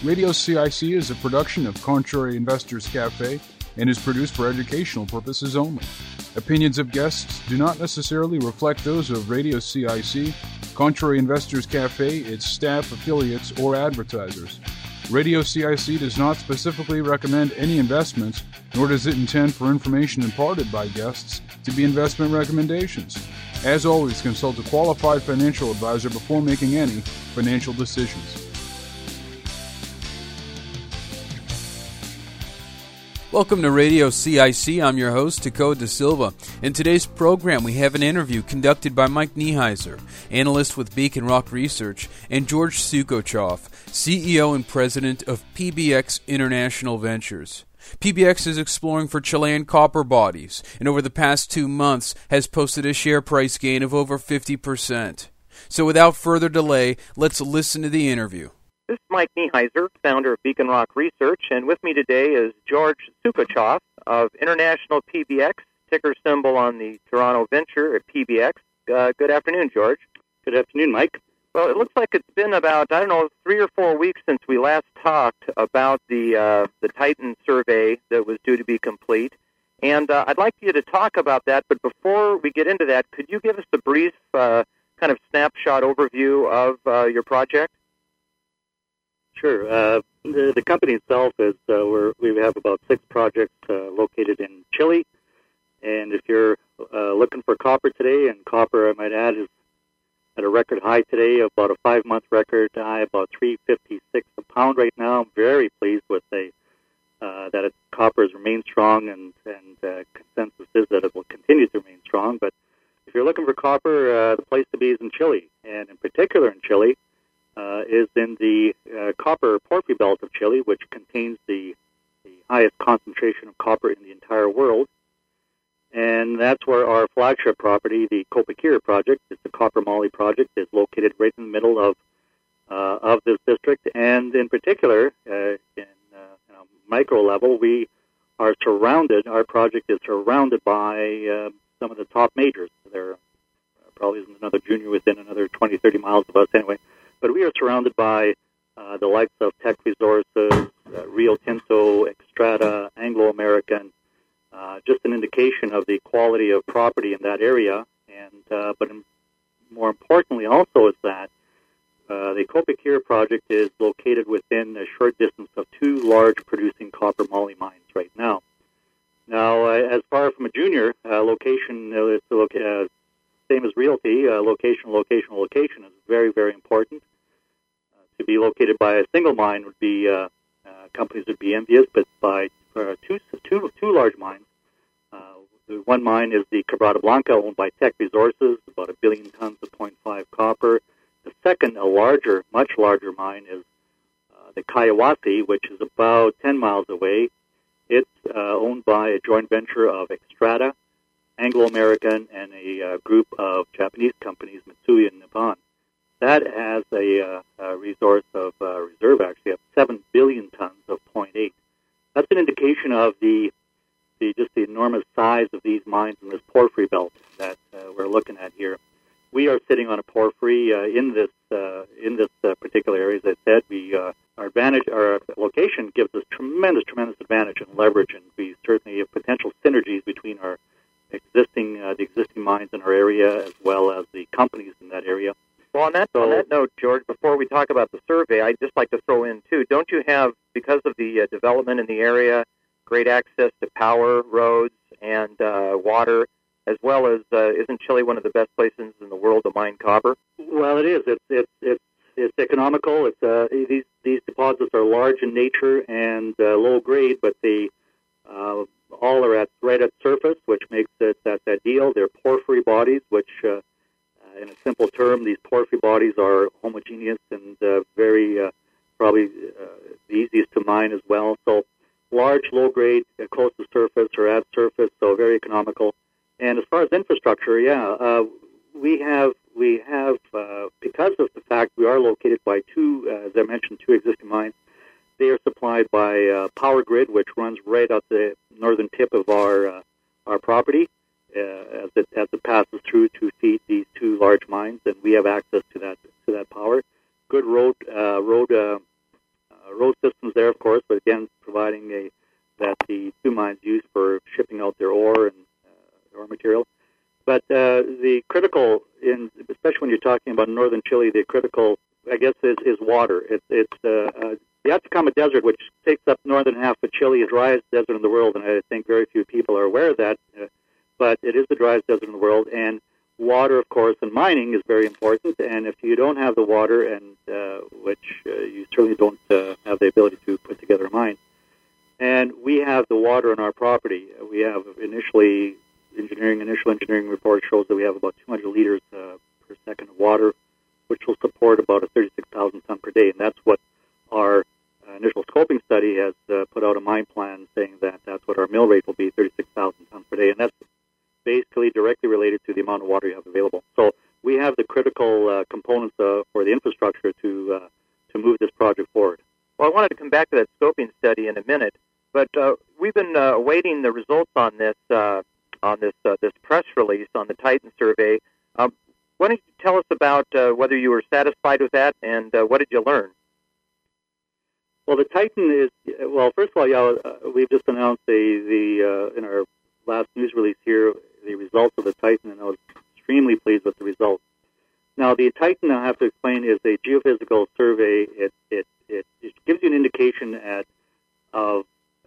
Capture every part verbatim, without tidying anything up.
Radio C I C is a production of Contrary Investors Cafe and is produced for educational purposes only. Opinions of guests do not necessarily reflect those of Radio C I C, Contrary Investors Cafe, its staff, affiliates, or advertisers. Radio C I C does not specifically recommend any investments, nor does it intend for information imparted by guests to be investment recommendations. As always, consult a qualified financial advisor before making any financial decisions. Welcome to Radio C I C. I'm your host, Tico Da Silva. In today's program, we have an interview conducted by Mike Nieheiser, analyst with Beacon Rock Research, and George Sukochoff, C E O and president of P B X International Ventures. P B X is exploring for Chilean copper bodies, and over the past two months has posted a share price gain of over fifty percent. So without further delay, let's listen to the interview. This is Mike Nieheiser, founder of Beacon Rock Research, and with me today is George Sukochoff of International P B X, ticker symbol on the Toronto Venture at P B X. Uh, good afternoon, George. Good afternoon, Mike. Well, it looks like it's been about, I don't know, three or four weeks since we last talked about the uh, the Titan survey that was due to be complete, and uh, I'd like you to talk about that, but before we get into that, could you give us a brief uh, kind of snapshot overview of uh, your project? Sure. Uh, the, the company itself is, uh, we're, we have about six projects uh, located in Chile. And if you're uh, looking for copper today, and copper, I might add, is at a record high today, about a five-month record high, about three fifty-six a pound right now. I'm very pleased with the, uh, that it, copper has remained strong, and, and uh, consensus is that it will continue to remain strong. But if you're looking for copper, uh, the place to be is in Chile, and in particular in Chile, Uh, is in the uh, copper porphyry belt of Chile, which contains the, the highest concentration of copper in the entire world. And that's where our flagship property, the Copiquira project, it's the copper moly project, is located right in the middle of uh, of this district. And in particular, uh, in uh, a micro level, we are surrounded, our project is surrounded by uh, some of the top majors. There uh, probably isn't another junior within another twenty, thirty miles of us anyway. But we are surrounded by uh, the likes of Teck Resources, uh, Rio Tinto, Xstrata, Anglo American, uh, just an indication of the quality of property in that area. And uh, but in, more importantly also is that uh, the Copiquira project is located within a short distance of two large producing copper moly mines right now. Now, uh, as far from a junior, uh, location uh, is to look at, same as realty, uh, location, location, location is very, very important. Uh, to be located by a single mine would be, uh, uh, companies would be envious, but by uh, two, two, two large mines, uh, the one mine is the Quebrada Blanca, owned by Teck Resources, about a billion tons of zero point five copper. The second, a larger, much larger mine, is uh, the Collahuasi, which is about ten miles away. It's uh, owned by a joint venture of Xstrata, Anglo-American, and a uh, group of Japanese companies, Mitsui and Nippon. That has a, uh, a resource of uh, reserve, actually, of seven billion tons of zero point eight. That's an indication of the, the just the enormous size of these mines in this porphyry belt that uh, we're looking at here. We are sitting on a porphyry uh, in this uh, in this uh, particular area. As I said, we uh, our advantage, our location gives us tremendous, tremendous advantage and leverage, and we certainly have potential synergies between our existing uh, the existing mines in our area as well as the companies in that area. Well, on that, so, on that note, George, before we talk about the survey, I'd just like to throw in, too, don't you have, because of the uh, development in the area, great access to power, roads, and uh, water, as well as, uh, isn't Chile one of the best places in the world to mine copper? Well, it is. It's it's it's, it's economical. It's uh, these these deposits are large in nature and uh, low grade, but they uh, all are at right at surface, which makes it that ideal. They're porphyry bodies, which, uh, in a simple term, these porphyry bodies are homogeneous and uh, very uh, probably uh, the easiest to mine as well. So large, low grade, uh, close to surface or at surface, so very economical. And as far as infrastructure, yeah, uh, we have we have uh, because of the fact we are located by two, uh, as I mentioned, two existing mines. They are supplied by uh, Power Grid, which runs right at the northern tip of our uh, our property uh, as it as it passes through to feed these two large mines, and we have access to that to that power. Good road uh, road uh, uh, road systems there, of course, but again, providing a that the two mines use for shipping out their ore and uh, ore material. But uh, the critical, in especially when you're talking about northern Chile, the critical, I guess, is, is water. It, it's uh, uh, the Atacama Desert, which takes up northern half of Chile, the driest desert in the world, and I think very few people are aware of that. Uh, but it is the driest desert in the world, and water, of course, and mining is very important. And if you don't have the water, and uh, which uh, you certainly don't uh, have the ability to put together a mine, and we have the water on our property. We have initially engineering initial engineering report shows that we have about two hundred liters uh, per second of water, which will support about a thirty-six thousand ton per day, and that's what our uh, initial scoping study has uh, put out a mine plan saying that that's what our mill rate will be, thirty-six thousand tons per day, and that's basically directly related to the amount of water you have available. So we have the critical uh, components uh, for the infrastructure to uh, to move this project forward. Well, I wanted to come back to that scoping study in a minute, but uh, we've been uh, awaiting the results on this uh, on this uh, this press release on the Titan survey. Um, why don't you tell us about uh, whether you were satisfied with that, and uh, what did you learn? Well, the Titan is, well, first of all, yeah, uh, we've just announced the, the uh, in our last news release here, the results of the Titan, and I was extremely pleased with the results. Now, the Titan, I have to explain, is a geophysical survey. It it it, it gives you an indication at of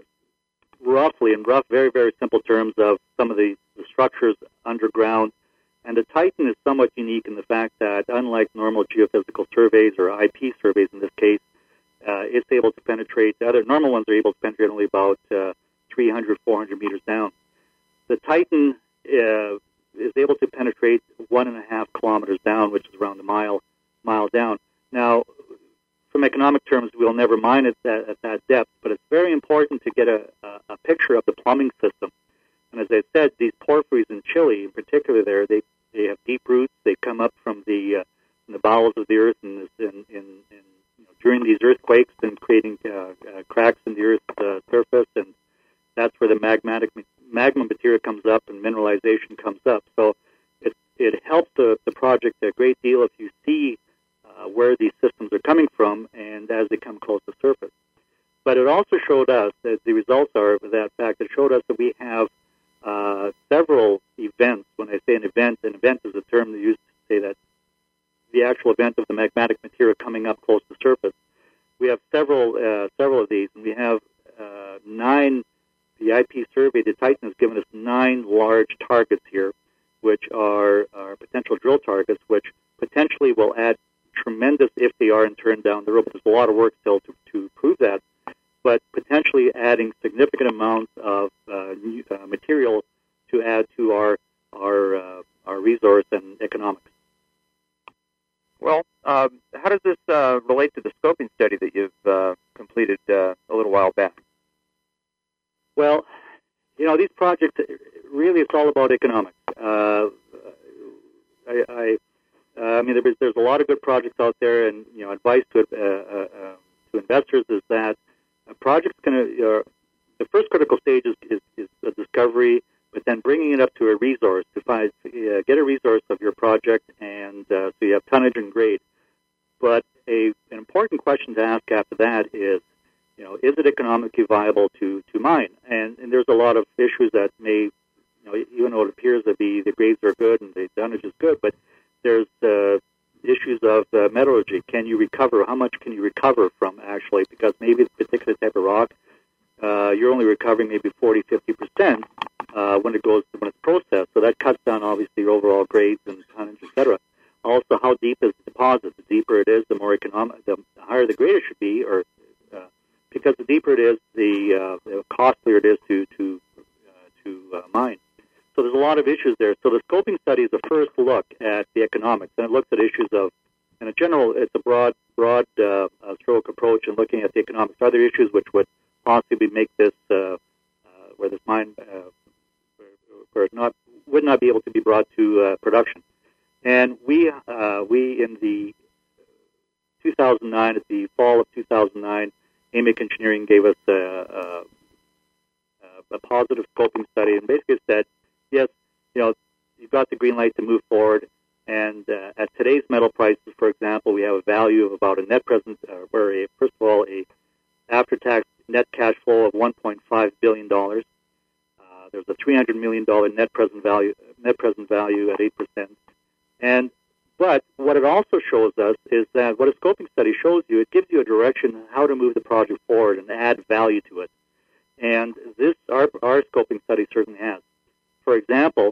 roughly, in rough, very, very simple terms, of some of the, the structures underground. And the Titan is somewhat unique in the fact that, unlike normal geophysical surveys, or I P surveys in this case, uh, it's able to penetrate, the other normal ones are able to penetrate only about uh, three hundred, four hundred meters down. The Titan uh, is able to penetrate one and a half kilometers down, which is around a mile, mile down. Now, from economic terms, we'll never mine it at, at that depth, but it's very important to get a, a, a picture of the plumbing system. And as I said, these porphyries in Chile, in particular, there they they have deep roots. They come up from the uh, from the bowels of the earth, and in, in, in you know, during these earthquakes, and creating uh, uh, cracks in the earth's uh, surface, and that's where the magmatic magma material comes up and mineralization comes up. So it it helps the the project a great deal if you see Uh, where these systems are coming from, and as they come close to surface. But it also showed us that the results are of that fact. It showed us that we have uh, several events. When I say an event, an event is a term they used to say that the actual event of the magmatic material coming up close to surface. We have several uh, several of these, and we have uh, nine. The I P survey, the Titan, has given us nine large targets here, which are, are potential drill targets, which potentially will add tremendous, if they are in turn down the road, but there's a lot of work still to, to prove that, but potentially adding significant amounts of uh, new, uh, material to add to our our uh, our resource and economics. Well, uh, how does this uh, relate to the scoping study that you've uh, completed uh, a little while back? Well, you know, these projects, really, it's all about economics. Uh, I, I Uh, I mean, there's, there's a lot of good projects out there, and you know, advice to uh, uh, uh, to investors is that a project's going to uh, the first critical stage is, is, is a discovery, but then bringing it up to a resource to find uh, get a resource of your project, and uh, so you have tonnage and grade. But a an important question to ask after that is, you know, is it economically viable to to mine? And, and there's a lot of issues that may, you know, even though it appears that the the grades are good and the tonnage is good, but there's uh, issues of uh, metallurgy. Can you recover? How much can you recover from, actually? Because maybe this particular type of rock, uh, you're only recovering maybe forty, fifty percent uh, when it goes when it's processed. So that cuts down, obviously, your overall grades and tonnage, et cetera. Also, how deep is the deposit? The deeper it is, the more economic, the higher the grade it should be, or uh, because the deeper it is, the, uh, the costlier it is to to uh, to uh, mine. So there's a lot of issues there. So the scoping study is the first look at the economics, and it looks at issues of, in a general, it's a broad, broad uh, uh, stroke approach in looking at the economics. Other issues which would possibly make this, uh, uh, where this mine, uh, where, where it not would not be able to be brought to uh, production. And we, uh, we in the two thousand nine, at the fall of two thousand nine, A M I C Engineering gave us a, a, a positive scoping study, and basically said, yes, you know, you've got the green light to move forward, and uh, at today's metal prices, for example, we have a value of about a net present, uh, where a, first of all, a, after-tax net cash flow of one point five billion dollars. Uh, there's a three hundred million dollars net present value net present value at eight percent. And but what it also shows us is that what a scoping study shows you, it gives you a direction on how to move the project forward and add value to it. And this, our, our scoping study certainly has. For example,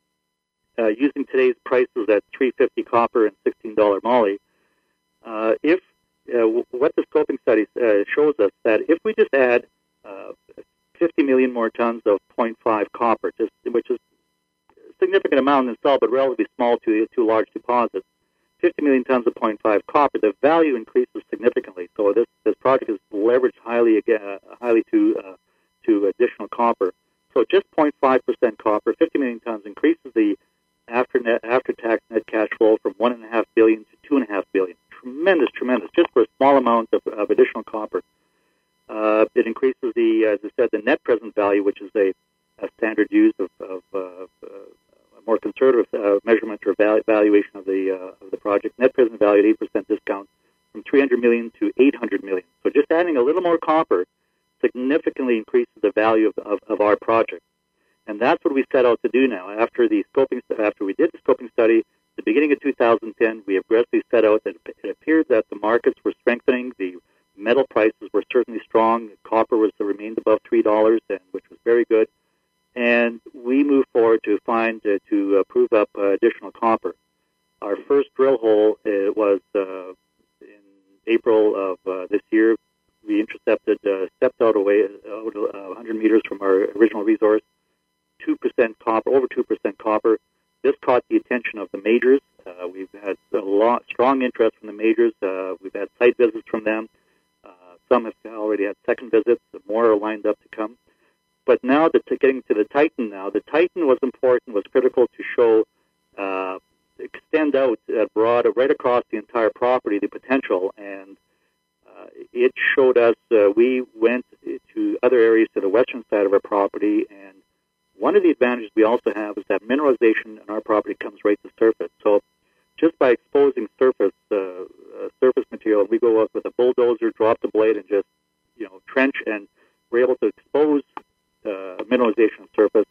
uh, using today's prices at three fifty copper and sixteen dollars moly, uh, if uh, what the scoping study uh, shows us that if we just add uh, fifty million more tons of zero point five copper, just, which is significant amount in itself, but relatively small to to large deposits. fifty million tons of zero point five copper, the value increases significantly. So this, this project is leveraged highly again, highly to uh, to additional copper. So just zero point five percent copper, fifty million tons increases the after net after tax net cash flow from one and a half billion to two and a half billion. Tremendous, tremendous, just for a small amount of, of additional copper. Uh, it increases the, as I said, the net present value, which is a, a standard use of, of uh, uh, more conservative uh, measurement or val- valuation of the uh, of the project. Net present value at eight percent discount from three hundred million to eight hundred million. So just adding a little more copper significantly increases the value of, of, of our project, and that's what we set out to do now. After the scoping, after we did the scoping study, at the beginning of two thousand ten, we aggressively set out that it appeared that the markets were strengthening. The metal prices were certainly strong. Copper was remained above three dollars, and which was very good. And we moved forward to find, uh, to uh, prove up uh, additional copper. Our first drill hole uh, was uh, in April of uh, this year. We intercepted, uh, stepped out away, out uh, one hundred meters from our original resource, two percent copper, over two percent copper. This caught the attention of the majors. Uh, we've had a lot, strong interest from the majors. Uh, we've had site visits from them. Uh, some have already had second visits. More are lined up to come. But now, that getting to the Titan now, the Titan was important, was critical to show, uh, extend out uh, broad, right across the entire property, the potential. And uh, it showed us, uh, we went to other areas to the western side of our property. And one of the advantages we also have is that mineralization on our property comes right to surface. So just by exposing surface, uh, uh, surface material, we go up with a bulldozer, drop the blade, and just, you know, trench, and we're able to expose Uh, mineralization surface.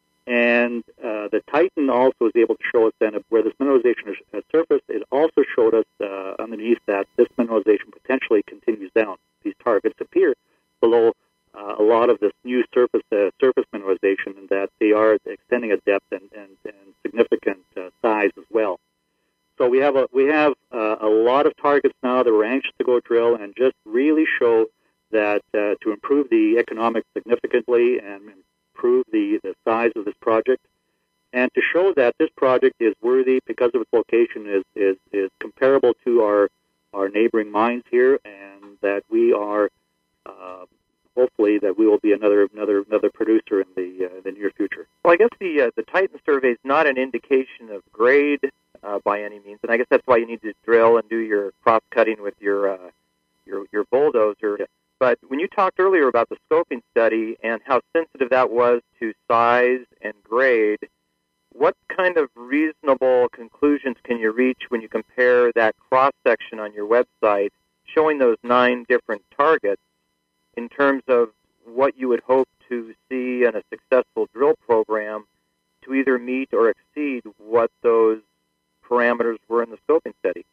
And uh, the Titan also was able to show us then where this mineralization is at surface. It also showed us uh, underneath that this mineralization potentially continues down. These targets appear below uh, a lot of this new surface uh, surface mineralization, and that they are extending at depth and, and, and significant uh, size as well. So we have a, we have uh, a lot of targets now that we're anxious to go drill and just really show that uh, to improve the economics significantly and improve the, the size of this project, and to show that this project is worthy because of its location, is, is, is comparable to our our neighboring mines here, and that we are uh, hopefully that we will be another another another producer in the uh, the near future. Well, I guess the uh, the Titan survey is not an indication of grade uh, by any means, and I guess that's why you need to drill and do your cross cutting with your uh, your your bulldozer. Yeah. But when you talked earlier about the scoping study and how sensitive that was to size and grade, what kind of reasonable conclusions can you reach when you compare that cross-section on your website showing those nine different targets in terms of what you would hope to see in a successful drill program to either meet or exceed what those parameters were in the scoping study?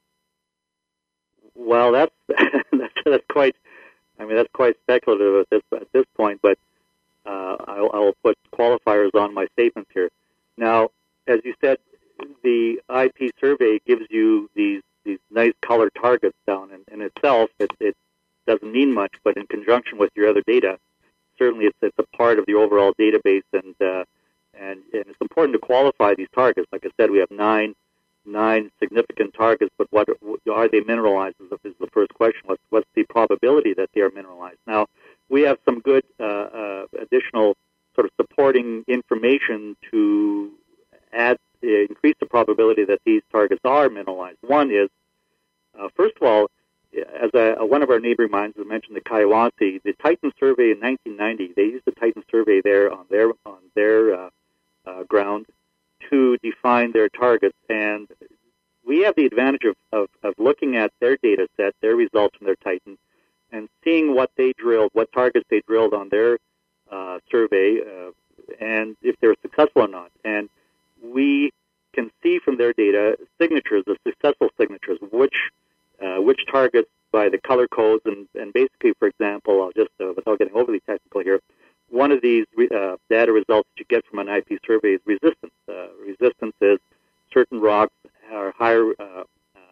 Well, that's that's, that's quite... I mean, that's quite speculative at this at this point, but uh, I'll, I'll put qualifiers on my statements here. Now, as you said, the I P survey gives you these these nice colored targets down, and in itself, it, it doesn't mean much, but in conjunction with your other data, certainly it's, it's a part of the overall database, and, uh, and and it's important to qualify these targets. Like I said, we have nine nine significant targets, but what are they mineralized is the, is the first question. What's, what's the probability that they are mineralized? Now, we have some good uh, uh, additional sort of supporting information to add, uh, increase the probability that these targets are mineralized. One is, uh, first of all, as a, one of our neighboring mines, as I mentioned, the Kayawasi, the Titan survey in nineteen ninety, they used the Titan survey there on their on their uh, uh, ground to define their targets, and we have the advantage of, of, of looking at their data set, their results from their Titan, and seeing what they drilled, what targets they drilled on their uh, survey, uh, and if they were successful or not. And we can see from their data signatures, the successful signatures, which uh, which targets by the color codes, and, and basically, for example, I'll just, uh, without getting overly technical here, one of these uh, data results that you get from an I P survey is resistance. Uh, resistance is certain rocks are higher, uh, uh,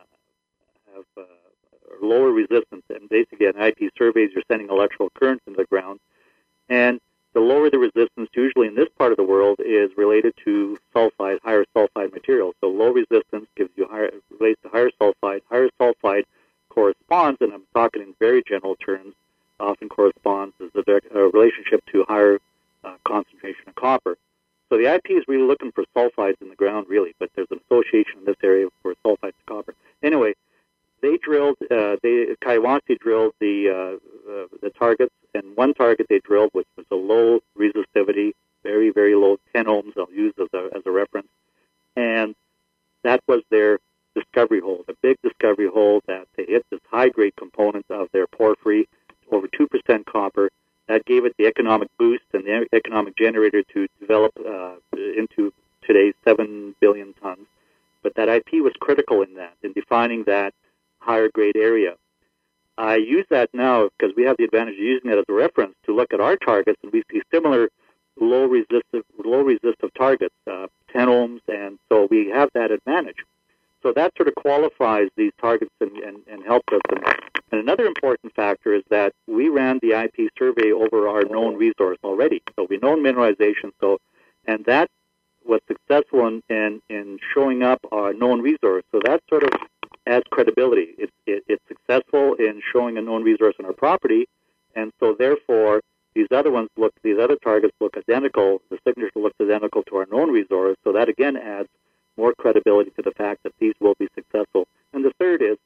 have uh, lower resistance, and basically in I P surveys, you're sending electrical currents into the ground, and the lower the resistance, usually in this part of the world, is related to sulfide, higher sulfide material. So low resistance gives you higher, relates to higher sulfide. Higher sulfide corresponds, and I'm talking in very general terms, often corresponds as a, direct, a relationship to higher uh, concentration of copper. So the I P is really looking for sulfides in the ground, really, but there's an association in this area for sulfides to copper. Anyway, they drilled, uh, they Kayawasi drilled the uh, uh, the targets, and one target they drilled, which was a low resistivity, very, very low, ten ohms, I'll use as a, as a reference, and that was their discovery hole, the big discovery hole that they hit this high-grade component of their porphyry, over two percent copper. That gave it the economic boost and the economic generator to develop uh, into today's seven billion tons. But that I P was critical in that, in defining that higher grade area. I use that now because we have the advantage of using it as a reference to look at our targets, and we see similar low resistive, low resistive targets, uh, ten ohms, and so we have that advantage. So that sort of qualifies these targets and, and, and helps us. And, and another important factor is that we ran the I P survey over our known resource already. So we know mineralization, so and that was successful in, in, in showing up our known resource. So that sort of adds credibility. It, it, it's successful in showing a known resource on our property, and so therefore these other ones look, these other targets look identical. The signature looks identical to our known resource. So that again adds more credibility to the fact that these will be successful. And the third is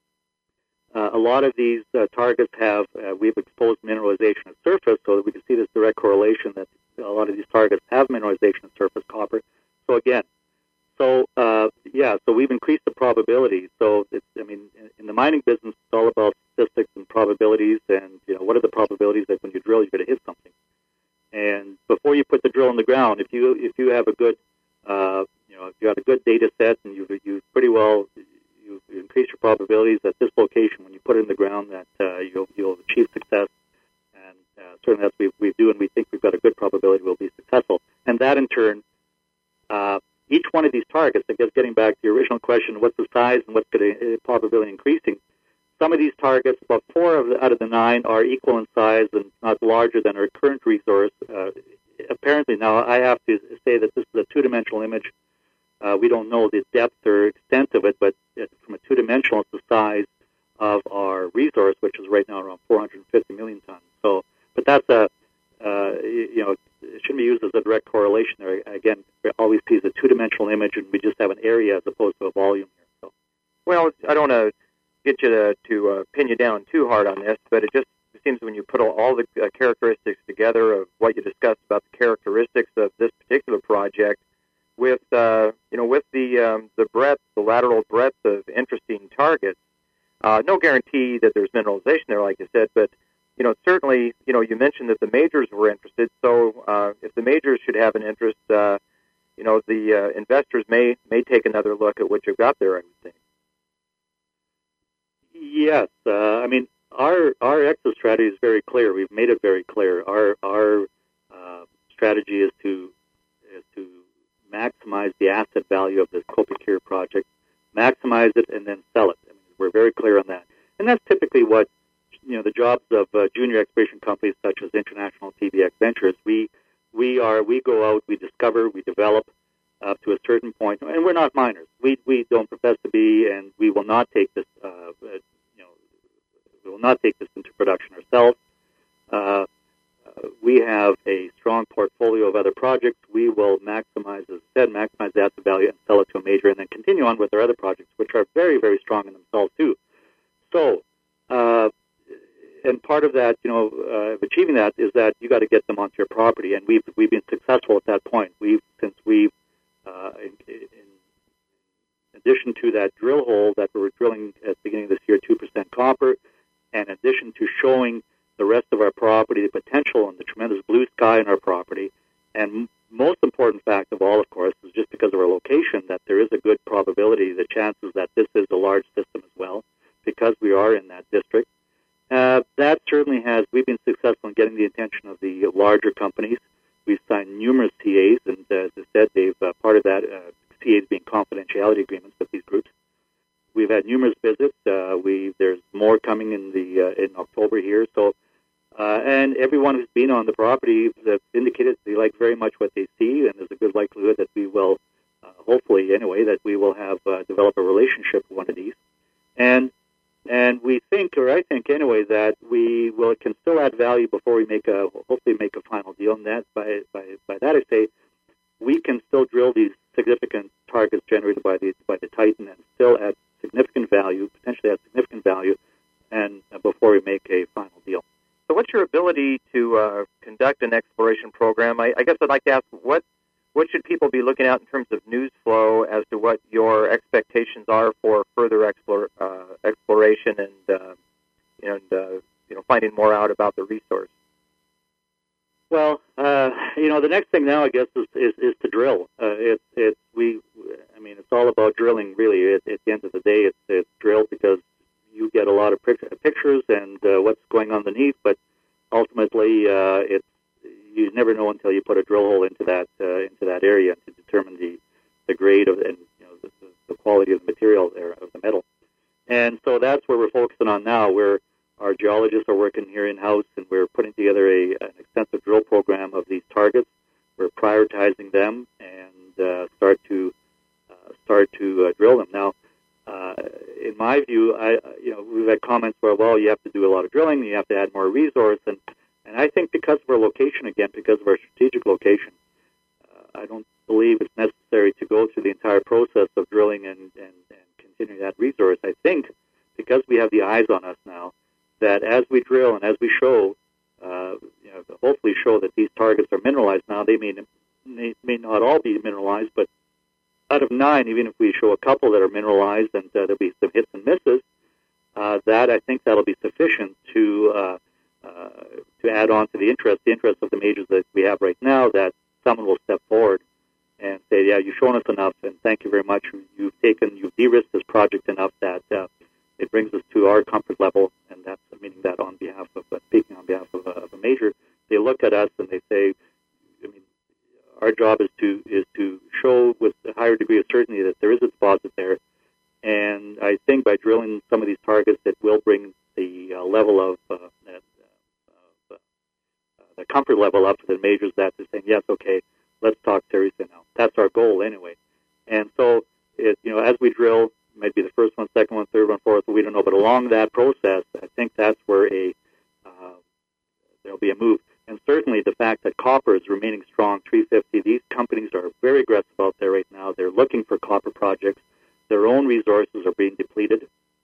uh, a lot of these uh, targets have, uh, we've exposed mineralization at surface, so that we can see this direct correlation that a lot of these targets have mineralization at surface copper. So again, so uh, yeah, so we've increased the probability. So it's, I mean, in, in the mining business, it's all about statistics and probabilities, and you know, what are the probabilities that when you drill, you're going to hit something. And before you put the drill in the ground, if you if you have a good uh, you know, if you have a good data set and you've, you've pretty well, you, you increase your probabilities at this location when you put it in the ground that uh, you'll, you'll achieve success. And uh, certainly that's what we, we do, and we think we've got a good probability we'll be successful. And that in turn, uh, each one of these targets, I guess getting back to your original question, what's the size and what's the uh, probability increasing? Some of these targets, about four of the, out of the nine, are equal in size and not larger than our current resource. Uh, apparently now I have to say that this is a two-dimensional image. Uh, we don't know the depth or extent of it, but it, from a two-dimensional, it's the size of our resource, which is right now around four hundred fifty million tons. So, but that's a, uh, you know, it shouldn't be used as a direct correlation there. Again, we always see a two-dimensional image, and we just have an area as opposed to a volume here. So. Well, I don't want to get you to, to uh, pin you down too hard on this, but it just seems when you put all, all the uh, characteristics together of what you discussed about the characteristics of this particular project, with uh, you know, with the um, the breadth, the lateral breadth of interesting targets, uh, no guarantee that there's mineralization there, like you said, but you know, certainly, you know, you mentioned that the majors were interested. So uh, if the majors should have an interest, uh, you know, the uh, investors may may take another look at what you've got there, I would think. Yes, uh, I mean, our our exit strategy is very clear. We've made it very clear. Our our uh, strategy is to is to maximize the asset value of this Kopikir project, maximize it, and then sell it. I mean, we're very clear on that. And that's typically what, you know, the jobs of uh, junior exploration companies such as International T V X Ventures. We we are we go out, we discover, we develop up to a certain point, and we're not miners. We we don't profess to be, and we will not take this. Uh, you know, we will not take this into production ourselves. Uh, Uh, we have a strong portfolio of other projects. We will maximize, as I said, maximize the asset value and sell it to a major, and then continue on with our other projects, which are very, very strong in themselves too. So, uh, and part of that, you know, uh, achieving that is that you got to get them onto your property, and we've we've been successful at that point. We've since we've uh, in, in addition to that drill hole that we were drilling at the beginning of this year, two percent copper. And in addition to showing the rest of our property, the potential and the tremendous blue sky in our property, and most important fact of all, of course, is just because of our location, that there is a good probability, the chances that this is a large system as well, because we are in that district. Uh, that certainly has, we've been successful in getting the attention of the larger companies. We've signed numerous C As, and uh, as I said, they've, uh, part of that, uh, C As being confidentiality agreements with these groups. We've had numerous visits. Uh, we There's more coming in the uh, in October here. So, uh, and everyone who's been on the property has indicated they like very much what they see, and there's a good likelihood that we will, uh, hopefully anyway, that we will have uh, develop a relationship with one of these. And and we think, or I think anyway, that we will can still add value before we make a hopefully make a final deal. And that by by by that I say we can still drill these significant targets generated by the by the Titan and still add significant value, potentially add significant value, and uh, before we make a final deal. So what's your ability to uh, conduct an exploration program? I, I guess I'd like to ask, what what should people be looking at in terms of news flow as to what your expectations are for further explore, uh, exploration and, uh, and uh, you know, finding more out about the resource? Well, uh, you know, the next thing now, I guess, is is, is to drill. Uh, it, it, we, I mean, it's all about drilling, really. At, at the end of the day, it's, it's drill because you get a lot of pictures and uh, what's going on underneath, but ultimately, uh, it's you never know until you put a drill hole into that uh, into that area to determine the, the grade of and you know the, the quality of the material there of the metal. And so that's where we're focusing on now. We're Our geologists are working here in-house, and we're putting together a, an extensive drill program of these targets. We're prioritizing them and uh, start to uh, start to uh, drill them. Now, uh, in my view, I you know we've had comments where, well, you have to do a lot of drilling, you have to add more resource, and and I think because of our location, again, because of our strategic location, uh, I don't believe it's necessary to go through the entire process of drilling and, and, and continuing that resource. I think because we have the eyes on us now, that as we drill and as we show, uh, you know, hopefully show that these targets are mineralized. Now, they may, may may not all be mineralized, but out of nine, even if we show a couple that are mineralized and uh, there'll be some hits and misses, uh, that I think that'll be sufficient to uh, uh, to add on to the interest, the interest of the majors that we have right now, that someone will step forward and say, yeah, you've shown us enough, and thank you very much. You've taken, you've de-risked this project enough that uh, it brings us to our comfort level, and that's meaning that on behalf of, uh, speaking on behalf of, uh, of a major, they look at us and they say, I mean, our job is to is to show with a higher degree of certainty that there is a deposit there, and I think by drilling some of these targets, it will bring the uh, level of uh, uh, uh, the comfort level up to the majors that they're saying, yes, okay, let's talk seriously now. That's our goal anyway, and so it, you know, as we drill. Might be the first one, second one, third one, fourth, we don't know. But along that process, I think that's where a uh, there'll be a move. And certainly the fact that copper is remaining strong, three fifty, these companies are very aggressive out there right now. They're looking for copper projects. Their own resources are being depleted.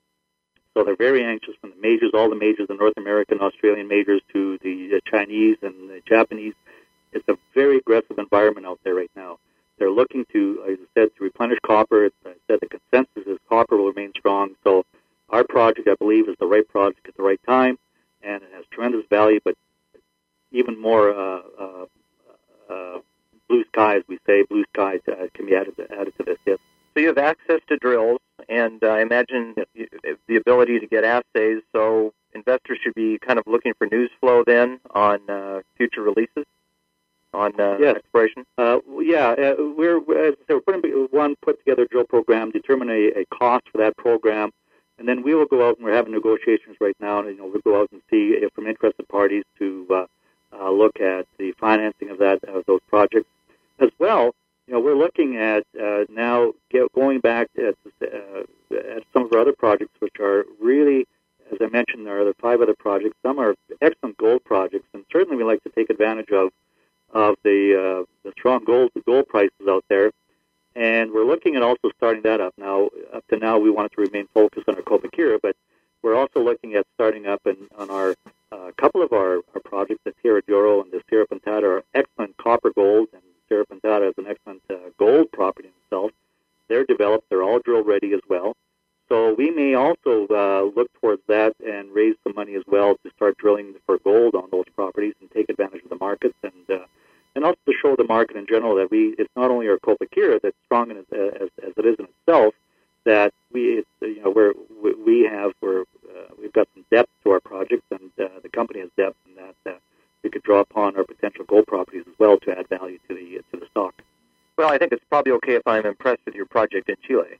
So they're very anxious from the majors, all the majors, the North American, Australian majors to the Chinese and the Japanese. It's a very aggressive environment out there right now. They're looking to, as I said, to replenish copper. As I said, the consensus is copper will remain strong. So our project, I believe, is the right project at the right time, and it has tremendous value, but even more uh, uh, uh, blue sky, as we say, blue sky to, uh, can be added to, added to this, yes. So you have access to drills, and uh, I imagine yes. the ability to get assays, so investors should be kind of looking for news flow then on uh, future releases? On uh, yes. exploration? Uh, yeah, uh, we're, as I said, we're putting one put together drill program, determine a, a cost for that program, and then we will go out and we're having negotiations right now. And you know, we'll go out and see if from interested parties to uh, uh, look at the financing of that of those projects as well. You know, we're looking at uh, now get, going back at, uh, at some of our other projects, which are really, as I mentioned, there are the five other projects. Some are excellent gold projects, and certainly we like to take advantage of. of the uh, the strong gold the gold prices out there, and we're looking at also starting that up. Now, up to now, we wanted to remain focused on our Kobakira, but we're also looking at starting up in, on our uh, couple of our, our projects, the Tierra de Oro and the Sierra Pintada are excellent copper gold, and Sierra Pintada is an excellent uh, gold property in itself. They're developed; they're all drill ready as well. So we may also uh, look towards that and raise some money properties and take advantage of the markets, and uh, and also to show the market in general that we it's not only our Copacabana that's strong in, as as it is in itself, that we it's, you know we're we, we have we're uh, we've got some depth to our projects, and uh, the company has depth in that uh, we could draw upon our potential gold properties as well to add value to the to the stock. Well, I think it's probably okay if I'm impressed with your project in Chile.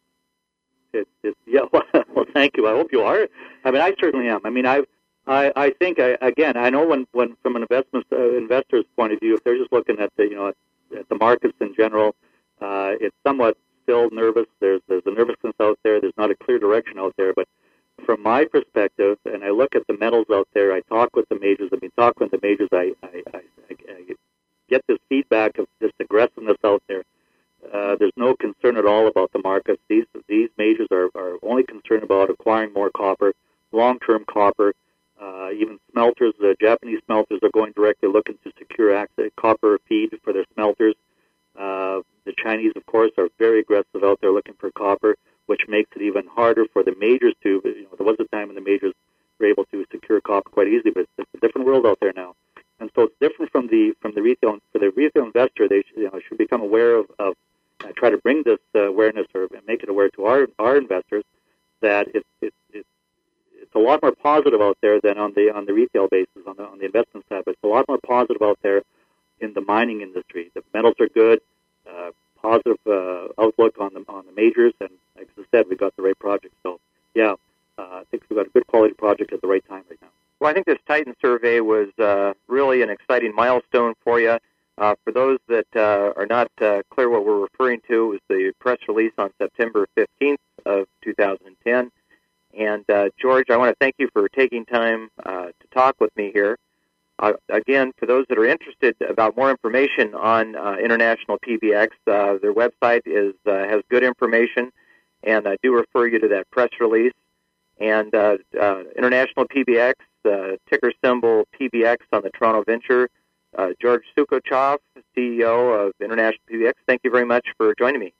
It, it, yeah, well, well, thank you. I hope you are. I mean, I certainly am. I mean, I, I, I think I, again, I know when, when from an investment uh, investor's point of view, if they're just looking at the, you know, at, at the markets in general, uh, it's somewhat still nervous. There's there's a nervousness out there. There's not a clear direction out there. But from my perspective, and I look at the metals out there, I talk with the majors. I've been talking with the majors. I, I, I, I get this feedback of this aggressiveness out there. Uh, there's no concern at all about the markets. These these majors are, are only concerned about acquiring more copper, long-term copper. Uh, even smelters, the Japanese smelters are going directly looking to secure access, copper feed for their smelters. Uh, the Chinese, of course, are very aggressive out there looking for copper, which makes it even harder for the majors to. You know, there was a time when the majors were able to secure copper quite easily, but it's a different world out there now. And so it's different from the from the retail. For the retail investor, they should, you know, should become aware of. of I try to bring this uh, awareness or make it aware to our our investors that it, it, it, it's a lot more positive out there than on the on the retail basis on the on the investment side. But it's a lot more positive out there in the mining industry. The metals are good, uh, positive uh, outlook on the on the majors, and like I said, we got the right project. So yeah, uh, I think we've got a good quality project at the right time right now. Well, I think this Titan survey was uh, really an exciting milestone for you. Uh, for those that uh, are not uh, clear what we're referring to, it was the press release on September fifteenth of two thousand ten. And, uh, George, I want to thank you for taking time uh, to talk with me here. Uh, again, for those that are interested about more information on uh, International P B X, uh, their website is uh, has good information, and I do refer you to that press release. And uh, uh, International P B X, uh, ticker symbol P B X on the Toronto Venture. Uh, George Sukochov, C E O of International P B X, thank you very much for joining me.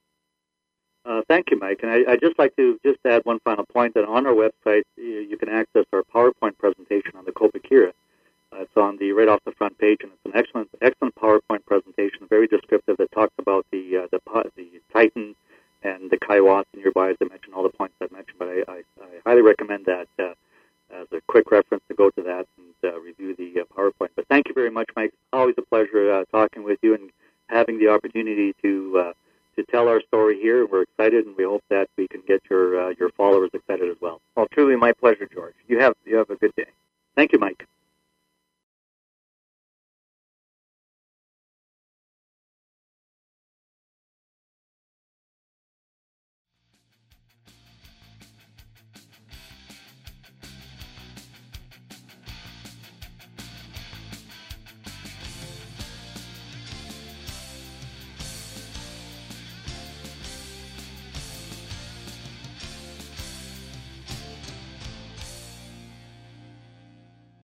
Uh, thank you, Mike. And I, I'd just like to just add one final point that on our website, you, you can access our PowerPoint presentation on the Copacabana. Uh, it's on the right off the front page, and it's an excellent, excellent PowerPoint presentation, very descriptive, that talks about the uh, the, the Titan and the Kaiwas nearby, as I mentioned, all the points I mentioned. But I, I, I highly recommend that uh, as a quick reference to go to that and uh, review the uh, PowerPoint. But thank you very much, Mike. Always a pleasure uh, talking with you and having the opportunity to uh, to tell our story here. We're excited, and we hope that we can get your uh, your followers excited as well. Well, truly my pleasure, George. You have you have a good day. Thank you, Mike.